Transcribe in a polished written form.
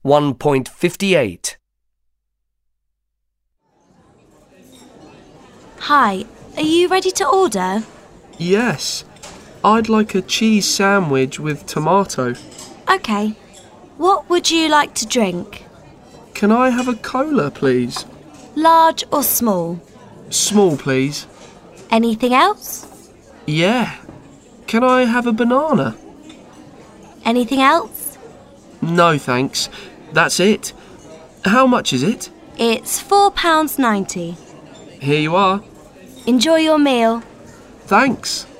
1.58. Hi, are you ready to order? Yes, I'd like a cheese sandwich with tomato. OK. What would you like to drink? Can I have a cola, please? Large or small? Small, please. Anything else? Yeah. Can I have a banana? Anything else? No, thanks. That's it. How much is it? It's £4.90. Here you are. Enjoy your meal. Thanks.